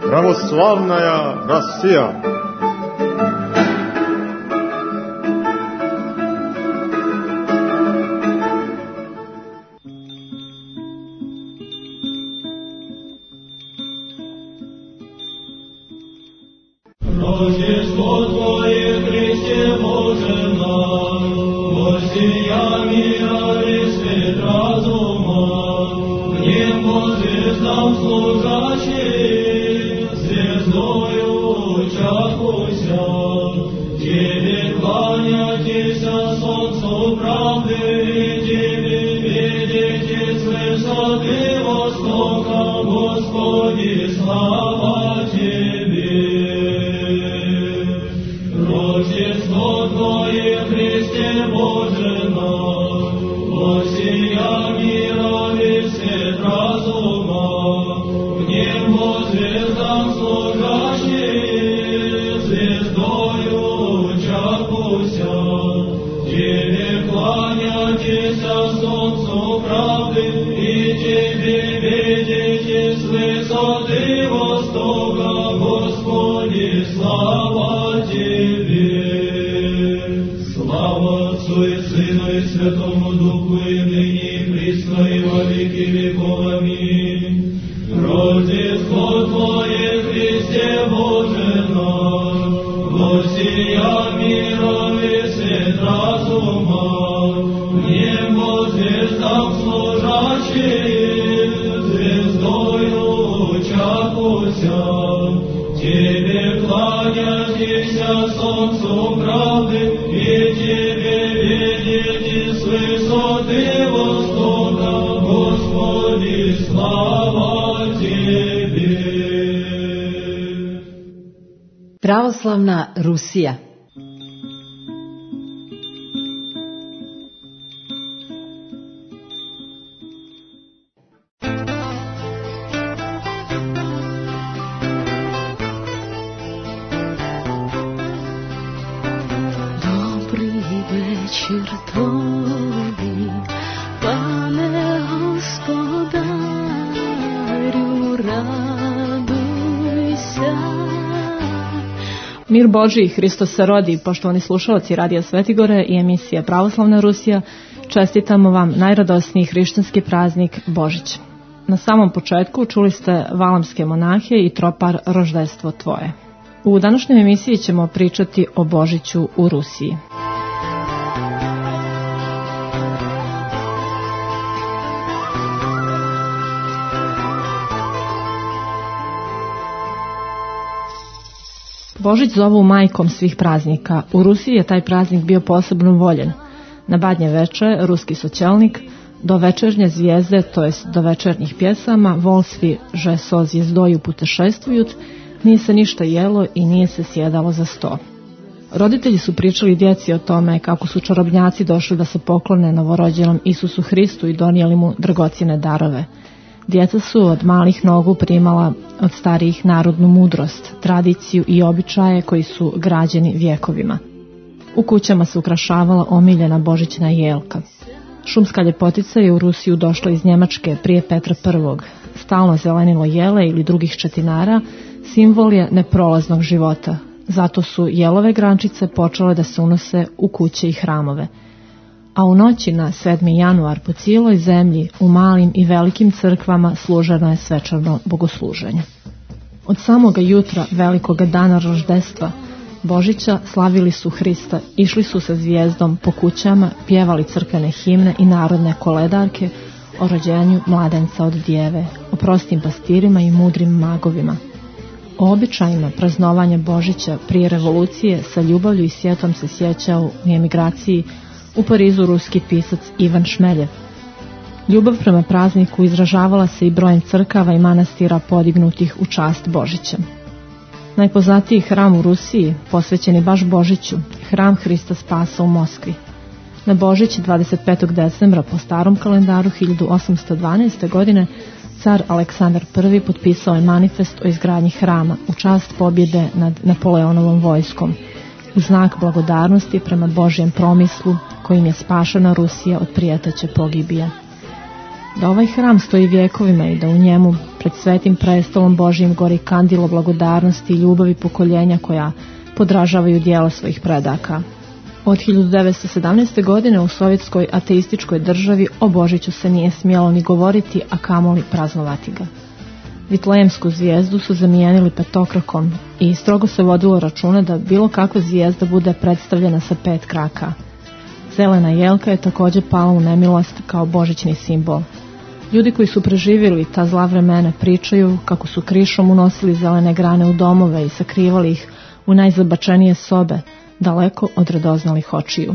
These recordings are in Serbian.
Православная Россия. Рождество Твое, Христе Боже наш, воссия мира и свет разума, в небо звездам служащих, звездою чахуся, Тебе кланяйтеся, солнцу правды, и Тебе видите с высоты востока, Господи, слава Тебе. Рождество Твое, Христе Боже наш, воссия мира и свет разума, в небо звездам служащих, звездою чахуся, Тебе кланяйтеся, солнцу правды, и Тебе видите с высоты востока, Господи, слава Тебе. Слава Отцу и Сыну и Святому Духу, и ныне и присно и во веки веков. Аминь. Рождество Твое, Христе Боже наш, воссия мира и свет разума, в небо звездам служащих, звездою чахуся, Тебе кланяйтеся, солнцу правды, и Тебе видите с высоты востока, Господи, слава Тебе. Pravoslavna Rusija. Вечір тобі, пане Господарю, радуйся. Mir Božji, Hristos se rodi, poštovani slušalci Radija Svetigore i emisija Pravoslavna Rusija, čestitamo vam najradosniji hrišćanski praznik Božić. Na samom početku čuli ste valamske monahe i tropar Roždestvo Tvoje. U današnjoj emisiji ćemo pričati o Božiću u Rusiji. Božić zovu majkom svih praznika. U Rusiji je taj praznik bio posebno voljen. Na Badnje veče, ruski sočelnik, do večernje zvijezde, to jest do večernjih pjesama, volsvi že so zvijezdoju putešestvujut, nije se ništa jelo i nije se sjedalo za sto. Roditelji su pričali djeci o tome kako su čarobnjaci došli da se poklone novorođenom Isusu Hristu i donijeli mu dragocjene darove. Djeca su od malih nogu primala od starijih narodnu mudrost, tradiciju i običaje koji su građeni vjekovima. U kućama se ukrašavala omiljena božićna jelka. Šumska ljepotica je u Rusiju došla iz Njemačke prije Petra I. Stalno zelenilo jele ili drugih četinara simbol je neprolaznog života. Zato su jelove grančice počele da se unose u kuće i hramove. A u noći na 7. januar po cijeloj zemlji u malim i velikim crkvama služeno je svečano bogosluženje. Od samoga jutra velikoga dana roždestva Božića slavili su Hrista, išli su sa zvijezdom po kućama, pjevali crkvene himne i narodne koledarke o rođenju mladenca od djeve, o prostim pastirima i mudrim magovima. O običajima praznovanja Božića prije revolucije sa ljubavlju i sjetom se sjećao u emigraciji u Parizu ruski pisac Ivan Šmeljev. Ljubav prema prazniku izražavala se i brojem crkava i manastira podignutih u čast Božića. Najpoznatiji hram u Rusiji, posvećeni baš Božiću, hram Hrista Spasa u Moskvi. Na Božić 25. decembra po starom kalendaru 1812. godine car Aleksandar I potpisao je manifest o izgradnji hrama u čast pobjede nad Napoleonovom vojskom, u znak blagodarnosti prema Božjem promislu kojim je spašena Rusija od prijeteće pogibije. Da ovaj hram stoji vjekovima i da u njemu Pred svetim prestolom Božijim gori kandilo blagodarnosti i ljubavi pokoljenja koja podražavaju djela svojih predaka. Od 1917. godine u sovjetskoj ateističkoj državi o Božiću se nije smjelo ni govoriti, a kamoli praznovati ga. Vitlejemsku zvijezdu su zamijenili petokrakom i strogo se vodilo računa da bilo kakva zvijezda bude predstavljena sa 5 kraka. Zelena jelka je također pala u nemilost kao božićni simbol. Ljudi koji su preživjeli ta zla vremena pričaju kako su krišom unosili zelene grane u domove i sakrivali ih u najzabačenije sobe, daleko od radoznalih očiju.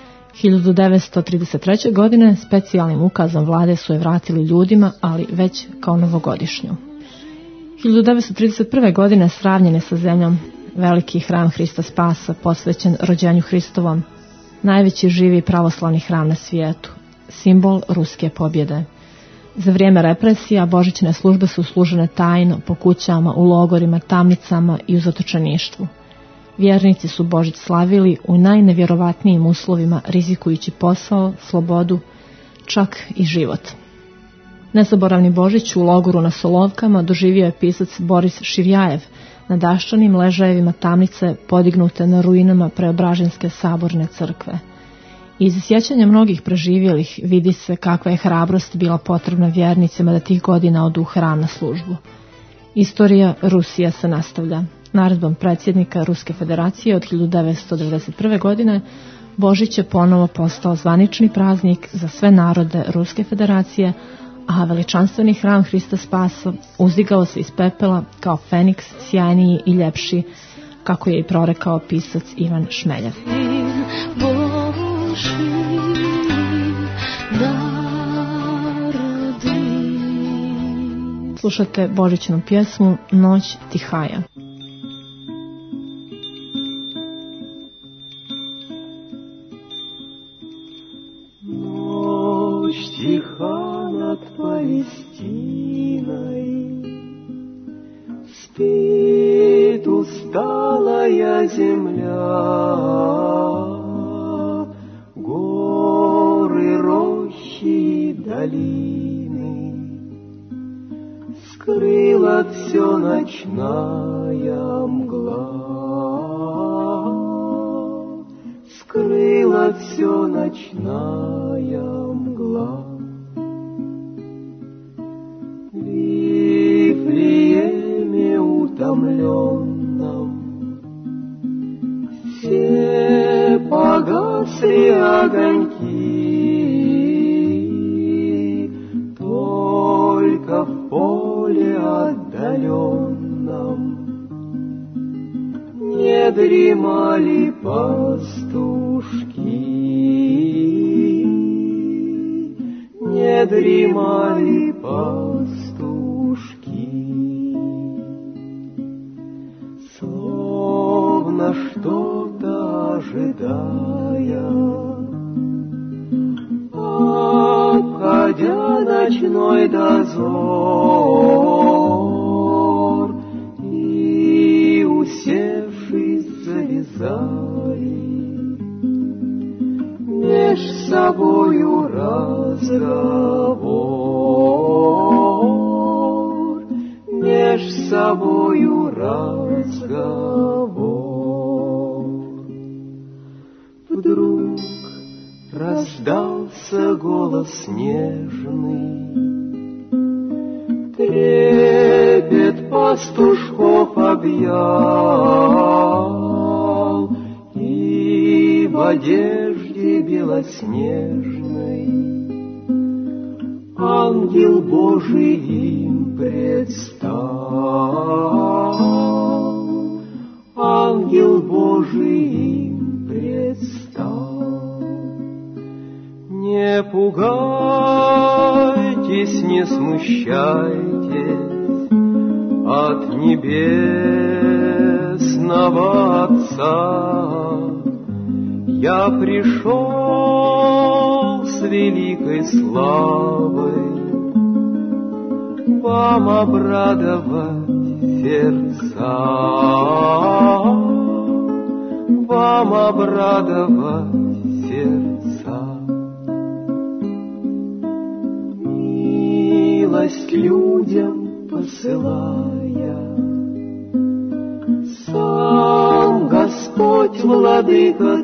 1933. godine specijalnim ukazom vlade su je vratili ljudima, ali već kao novogodišnju. 1931. godine sravnjen je sa zemljom veliki hram Hrista Spasa, posvećen rođenju Hristovom, najveći živi pravoslavni hram na svijetu, simbol ruske pobjede. Za vrijeme represija božićne službe su služene tajno po kućama, u logorima, tamnicama i u zatočeništvu. Vjernici su Božić slavili u najnevjerovatnijim uslovima, rizikujući posao, slobodu, čak i život. Nezaboravni Božić u logoru na Solovkama doživio je pisac Boris Širjajev na daščanim ležajevima tamnice podignute na ruinama Preobraženske saborne crkve. Iz sjećanja mnogih preživjelih vidi se kakva je hrabrost bila potrebna vjernicima da tih godina odu u hram na službu. Istorija Rusija se nastavlja. Naredbom predsjednika Ruske federacije od 1991. godine Božić je ponovo postao zvanični praznik za sve narode Ruske federacije, a veličanstveni hram Hrista Spasa uzdigao se iz pepela kao feniks, sjajniji i ljepši, kako je i prorekao pisac Ivan Šmeljev. Slušate božićnu pjesmu Noć tihaja. Noć tiha nad Palестиной, спит усталая земля, горы, рощи и долины, скрыла все ночная мгла, скрыла все ночная мгла. В Вифлееме утомленном все погасли огоньки, только в поле отдаленном не дремали пастушки, не дремали пастушки. Словно что-то ожидая, обходя ночной дозор, и усевшись завязали меж собою разговор, меж собою разговор. Вдруг раздался голос нежный, трепет пастушков объял, и в одежде белоснежной ангел Божий им предстал, ангел Божий им предстал. Не пугайтесь, не смущайтесь от небесного Отца. Я пришел с великой славой вам обрадовать сердца, вам обрадовать сердца. Милость людям посылая. Сам Господь, Владыка,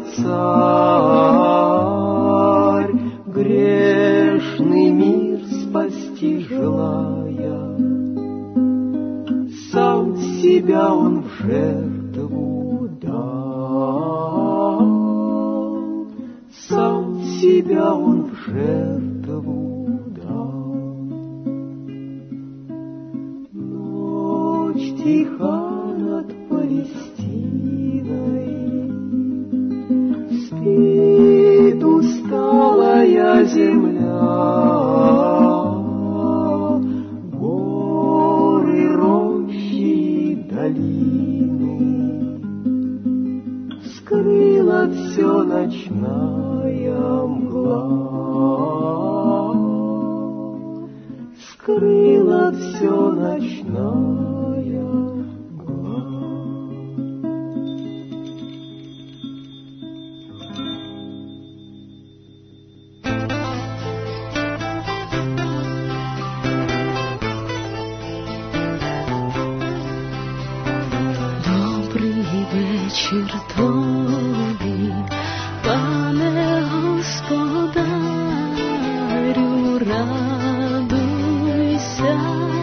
Царь, грешный мир спасти желая. Сам себя Он в жертву дал, сам себя Он в жертву дал. Ночь тиха над Палестиной, спит усталая земля. Горы, рощи, долины, скрыла все ночная мгла, скрыла все ночная мгла. Вечір тобі, пане Господарю, радуйся.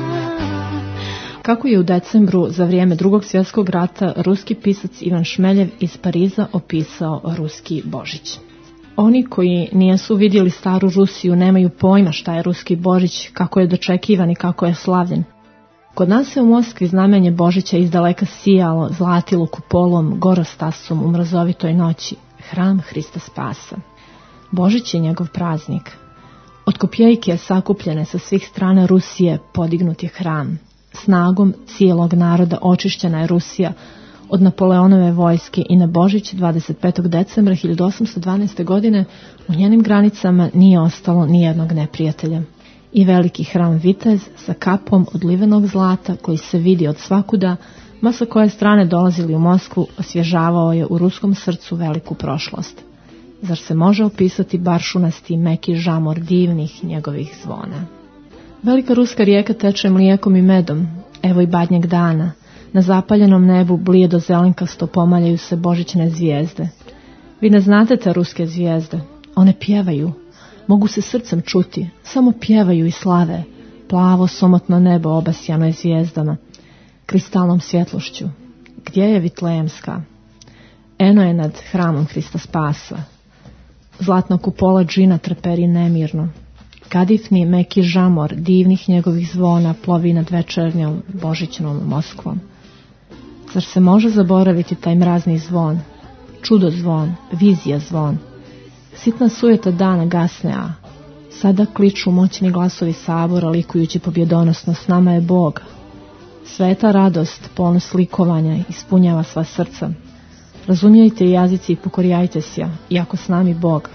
Kako je u decembru za vrijeme Drugog svjetskog rata ruski pisac Ivan Šmeljev iz Pariza opisao ruski Božić. Oni koji nisu vidjeli staru Rusiju nemaju pojma šta je ruski Božić, kako je dočekivan i kako je slavljen. Kod nas je u Moskvi znamenje Božića izdaleka sijalo, zlatilo kupolom, gorostasom u mrazovitoj noći, hram Hrista Spasa. Božić je njegov praznik. Od kopijajke sakupljene sa svih strana Rusije podignut je hram. Snagom cijelog naroda očišćena je Rusija od Napoleonove vojske i na Božić 25. decembra 1812. godine u njenim granicama nije ostalo nijednog neprijatelja. I veliki hram Vitez sa kapom od livenog zlata koji se vidi od svakuda, ma sa koje strane dolazili u Moskvu, osvježavao je u ruskom srcu veliku prošlost. Zar se može opisati baršunasti meki žamor divnih njegovih zvona? Velika ruska rijeka teče mlijekom i medom, evo i badnjeg dana. Na zapaljenom nebu blijedo zelenkasto pomaljaju se božićne zvijezde. Vi ne znate te ruske zvijezde, one pjevaju. Mogu se srcem čuti, samo pjevaju i slave, plavo somotno nebo obasjano je zvijezdama, kristalnom svjetlošću. Gdje je Vitlejemska? Eno je nad hramom Hrista Spasa. Zlatna kupola džina treperi nemirno. Kadifni meki žamor divnih njegovih zvona plovi nad večernjom božićnom Moskvom. Zar se može zaboraviti taj mrazni zvon, čudo zvon, vizija zvon? Sitna sujeta dana gasne, a sada kliču moćni glasovi sabora likujući pobjedonosno s nama je Bog. Sveta radost, ponos likovanja ispunjava sva srca. Razumijajte jazici i pokorjajte se, iako s nami Bog.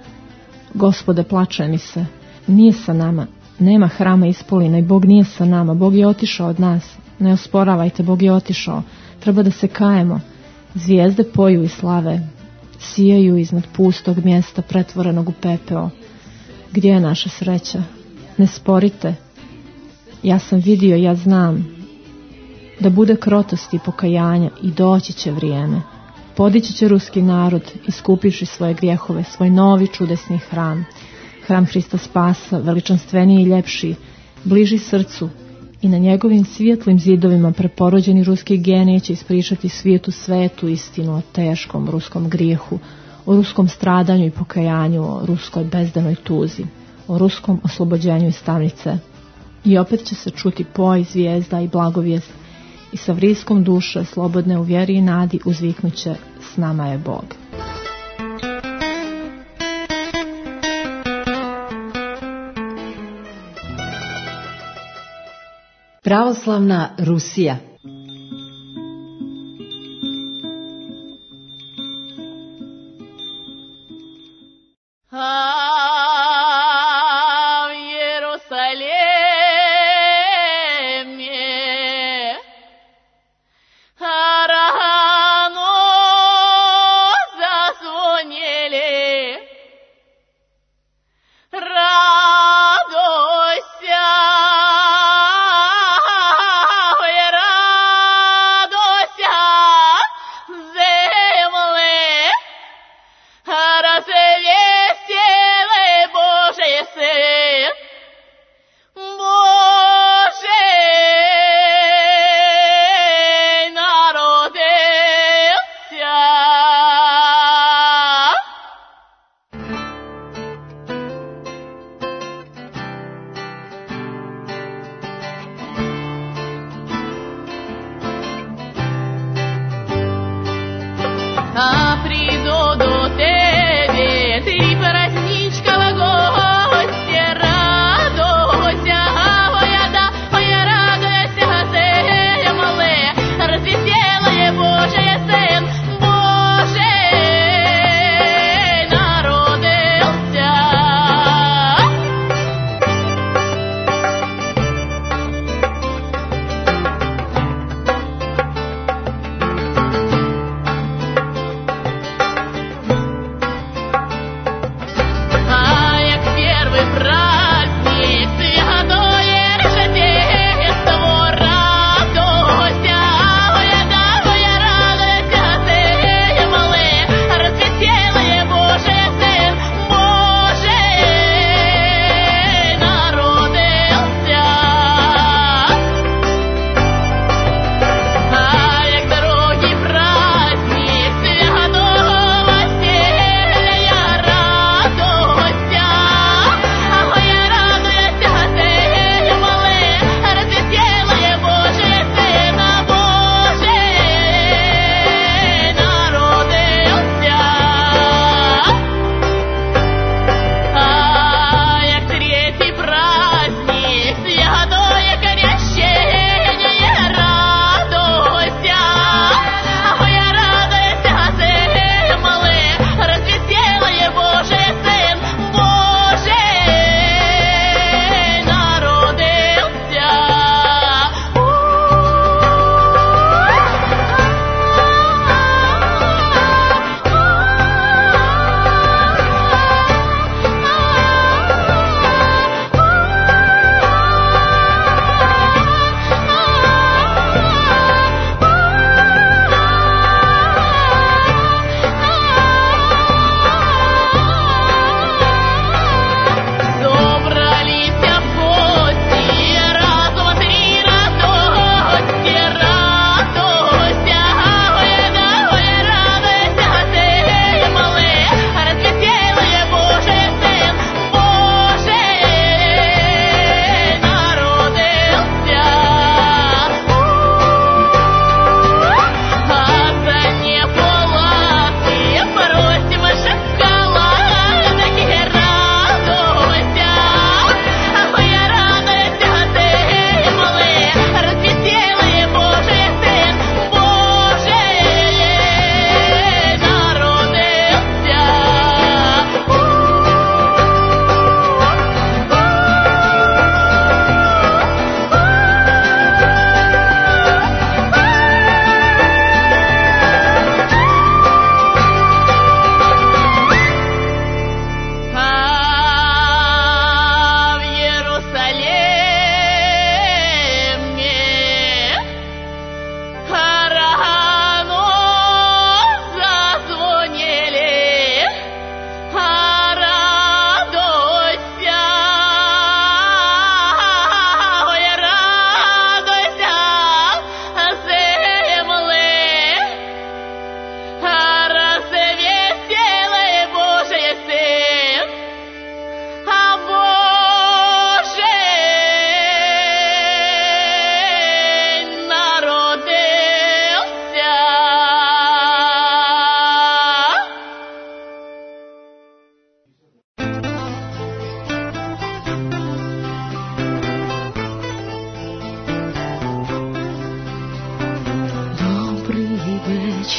Gospode, plače mi se, nije sa nama, nema hrama ispolina i Bog nije sa nama, Bog je otišao od nas. Ne osporavajte, Bog je otišao, treba da se kajemo. Zvijezde poju i slave, sijaju iznad pustog mjesta pretvorenog u pepeo. Gdje je naša sreća? Ne sporite. Ja sam vidio, ja znam. Da bude krotosti i pokajanja i doći će vrijeme. Podići će ruski narod, iskupivši svoje grijehove, svoj novi čudesni hram. Hram Hrista Spasa, veličanstveniji i ljepši, bliži srcu i na njegovim svijetlim zidovima preporođeni ruski geniji će ispričati svijetu svetu istinu o teškom ruskom grijehu, o ruskom stradanju i pokajanju, o ruskoj bezdanoj tuzi, o ruskom oslobođenju iz tamnice. I opet će se čuti poj, zvijezda i blagovijest i sa vriskom duše, slobodne u vjeri i nadi, uzviknuće s nama je Bog. Pravoslavna Rusija.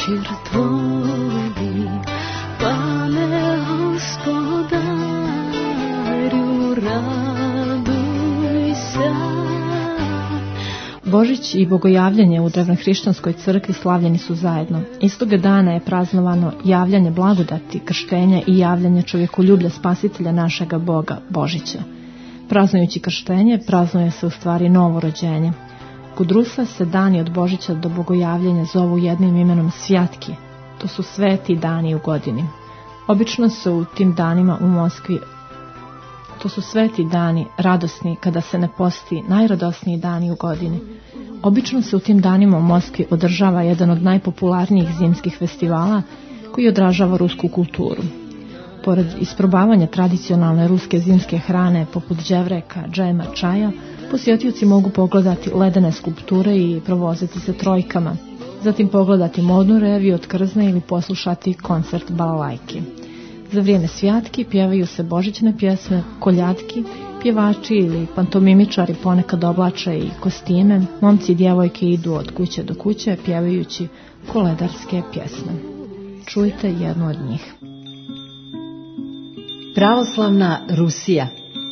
вечір Твої, Пане Господарю, радуйся. Božić i bogojavljanje u drevnohrišćanskoj crkvi slavljeni su zajedno. Istoga dana je praznovano javljanje blagodati, krštenja i javljanje čovjekoljublja spasitelja našega Boga, Božića. Praznujući krštenje, praznuje se u stvari novo rođenje. Kod Rusa se dani od Božića do bogojavljanja zovu jednim imenom svjatki. To su sveti dani u godini. Obično se u tim danima u Moskvi To su sveti dani, radosni, kada se ne posti, najradosniji dani u godini. Obično se u tim danima u Moskvi održava jedan od najpopularnijih zimskih festivala koji odražava rusku kulturu. Pored isprobavanja tradicionalne ruske zimske hrane poput đevreka, džema, čaja, posjetioci mogu pogledati ledene skulpture i provoziti se trojkama, zatim pogledati modnu reviju od krzne ili poslušati koncert balalajki. Za vrijeme svjatki pjevaju se božićne pjesme, koljatki, pjevači ili pantomimičari ponekad oblače i kostime, momci i djevojke idu od kuće do kuće pjevajući koledarske pjesme. Čujte jednu od njih. Pravoslavna Rusija.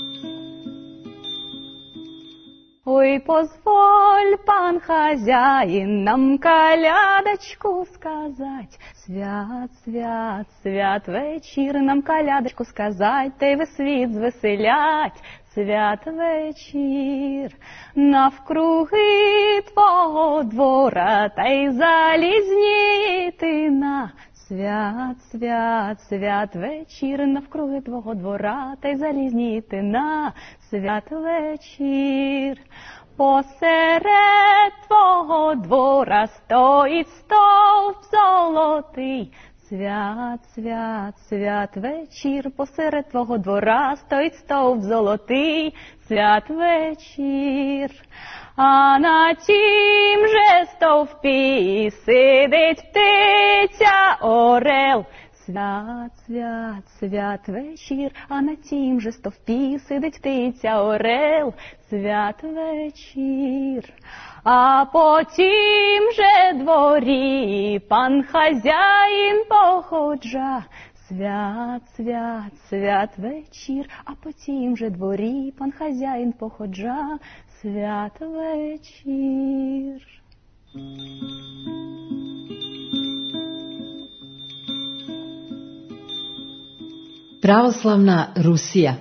Ой, позволь, пан хозяин, нам колядочку сказать. Свят, свят, свят вечір, нам колядочку сказать, та й весь світ звеселять. Свят вечір, навкруги твого двора, та й залізнітина. Свят, свят, свят вечір, навкруги твого двора, та й залізнітина. Свят вечір, посеред твого двора стоїть стовп золотий. Свят, свят, свят вечір, посеред твого двора стоїть стовп золотий. Свят вечір, а на тім же стовпі сидить птиця орел. Свят, свят, свят вечір, а на тім же стовпі сидить птиця орел. Свят вечір, а по тім же дворі пан хазяїн походжа. Свят, свят, свят вечір, а по тім же дворі пан хазяїн походжа. Свят вечір. Pravoslavna Rusija.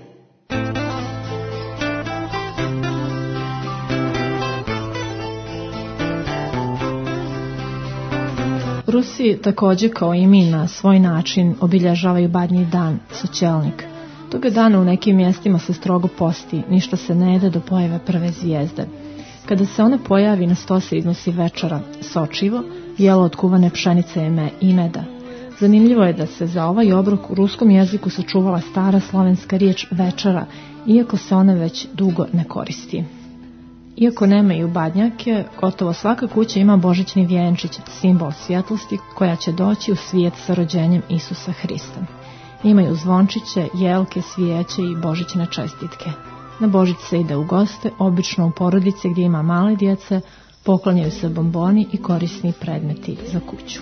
Rusi također kao i mi na svoj način obilježavaju Badnji dan, Sočelnik. Toga dana u nekim mjestima se strogo posti, ništa se ne jede do pojave prve zvijezde. Kada se ona pojavi, na sto se iznosi večera, sočivo, jelo od kuvane pšenice i meda. Zanimljivo je da se za ovaj obrok u ruskom jeziku sačuvala stara slovenska riječ večera, iako se ona već dugo ne koristi. Iako nemaju badnjake, gotovo svaka kuća ima božićni vjenčić, simbol svjetlosti koja će doći u svijet sa rođenjem Isusa Hrista. Imaju zvončiće, jelke, svijeće i božićne čestitke. Na Božić se ide u goste, obično u porodice gdje ima male djece, poklanjaju se bomboni i korisni predmeti za kuću.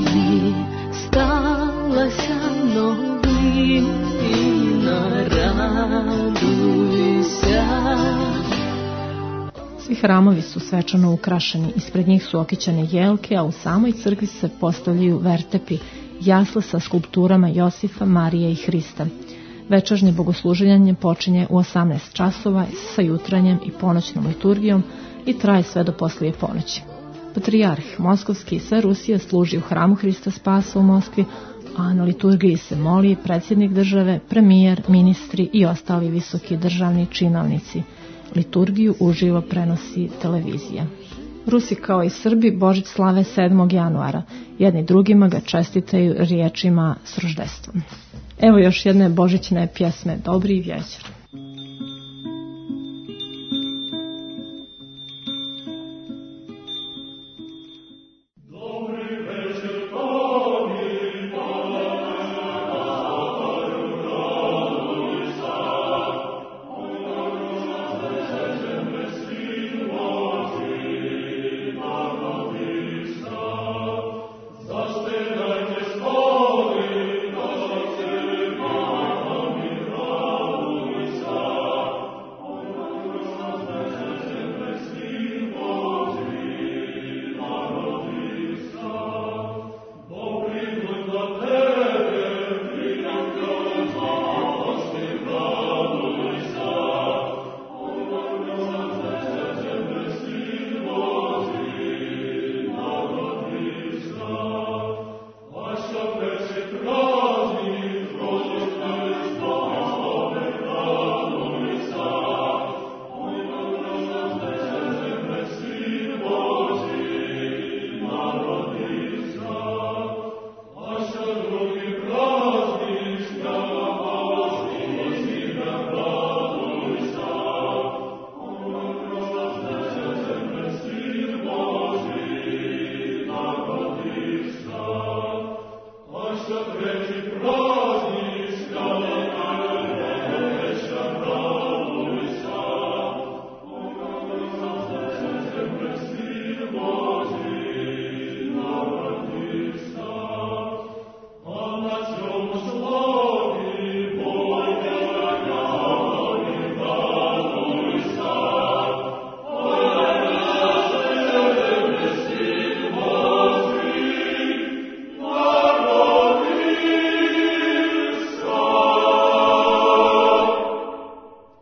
Svi hramovi su svečano ukrašeni, ispred njih su okićane jelke, a u samoj crkvi se postavljaju vertepi, jasle sa skulpturama Josifa, Marije i Hrista. Večernje bogosluženje počinje u 18 časova sa jutranjem i ponoćnom liturgijom i traje sve do poslije ponoći. Patrijarh Moskovski sve Rusije služi u hramu Hrista Spasa u Moskvi, a na liturgiji se moli predsjednik države, premijer, ministri i ostali visoki državni činovnici. Liturgiju uživo prenosi televizija. Rusi kao i Srbi Božić slave 7. januara. Jedni drugima ga čestitaju riječima s roždestvom. Evo još jedne božićne pjesme. Dobri večer. Zašto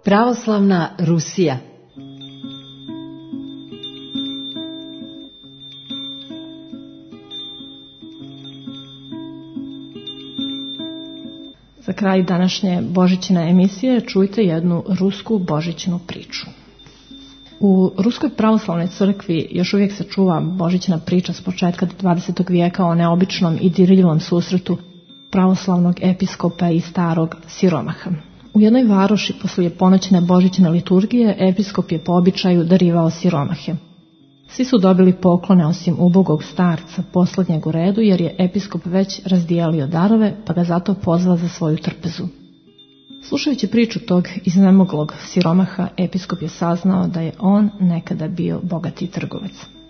Pravoslavna Rusija. Za kraj današnje Božićne emisije čujte jednu rusku božićnu priču. U Ruskoj pravoslavnoj crkvi još uvijek se čuva božićna priča s početka 20. vijeka o neobičnom i dirljivom susretu pravoslavnog episkopa i starog siromaha. U jednoj varoši poslije ponoćne božićne liturgije episkop je po običaju darivao siromahe. Svi su dobili poklone osim ubogog starca, posljednjeg u redu, jer je episkop već razdijelio darove, pa ga zato pozvao za svoju trpezu. Slušajući priču tog iznemoglog siromaha, episkop je saznao da je on nekada bio bogati trgovac.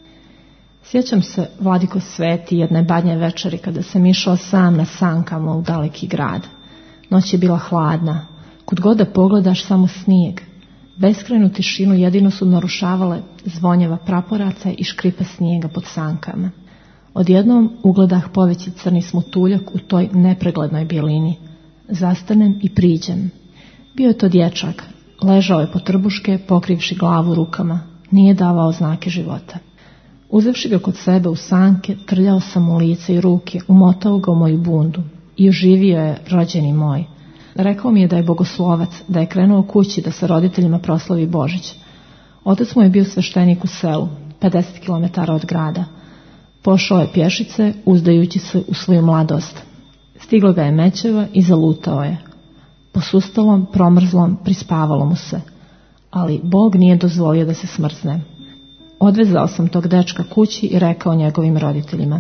Sjećam se, vladiko Sveti, jedne badnje večeri kada sam išao sam na sankama u daleki grad. Noć je bila hladna, kud god da pogledaš samo snijeg. Beskrajnu tišinu jedino su narušavale zvonjeva praporaca i škripa snijega pod sankama. Odjednom ugledah poveći crni smutuljak u toj nepreglednoj bijelini. Zastanem i priđem. Bio je to dječak. Ležao je po trbuške, pokrivši glavu rukama. Nije davao znake života. Uzevši ga kod sebe u sanke, trljao sam mu lice i ruke, umotao ga u moju bundu. I oživio je, rođeni moj. Rekao mi je da je bogoslovac, da je krenuo kući da sa roditeljima proslavi Božić. Otac mu je bio sveštenik u selu, 50 km od grada. Pošao je pješice, uzdajući se u svoju mladost. Stigla ga je mećeva i zalutao je. Posustalom, promrzlom, prispavalo mu se. Ali Bog nije dozvolio da se smrzne. Odvezao sam tog dečka kući i rekao njegovim roditeljima: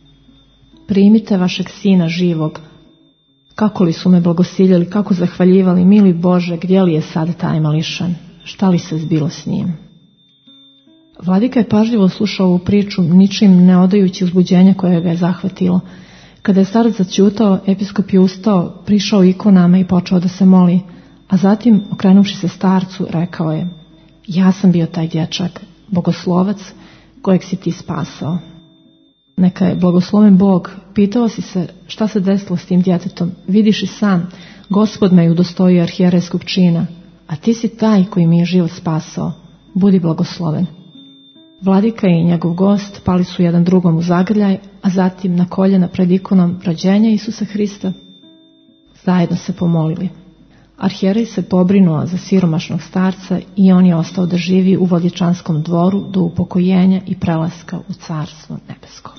primite vašeg sina živog. Kako li su me blagosiljali, kako zahvaljivali, mili Bože, gdje li je sad taj mališan? Šta li se zbilo s njim? Vladika je pažljivo slušao ovu priču, ničim ne odajući uzbuđenja koje ga je zahvatilo. Kada je starac zaćutao, episkop je ustao, prišao ikonama i počeo da se moli, a zatim, okrenuvši se starcu, rekao je: ja sam bio taj dječak, bogoslovac kojeg si ti spasao. Neka je blagosloven Bog. Pitao si se šta se desilo s tim djetetom. Vidiš i sam, Gospod me je udostojio arhijerejskog čina, a ti si taj koji mi je život spasao. Budi blagosloven. Vladika i njegov gost pali su jedan drugom u zagrljaj, a zatim na koljena pred ikonom rođenja Isusa Hrista zajedno se pomolili. Arhijerej se pobrinuo za siromašnog starca i on je ostao da živi u Vodičanskom dvoru do upokojenja i prelaska u Carstvo nebesko.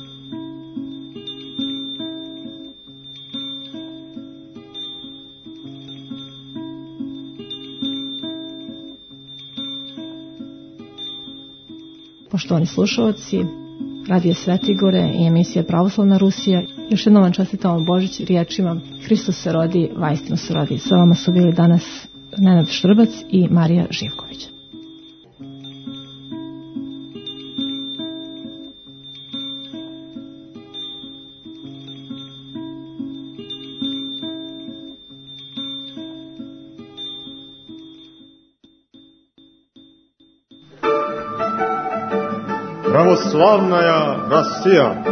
Poštovani slušalci, Radio Svetigore i emisija Pravoslavna Rusija, još jednom vam čestitamo Božić riječima: Hristos se rodi, vaistinu se rodi. Sa vama su bili danas Nenad Štrbac i Marija Živković. Православная Россия.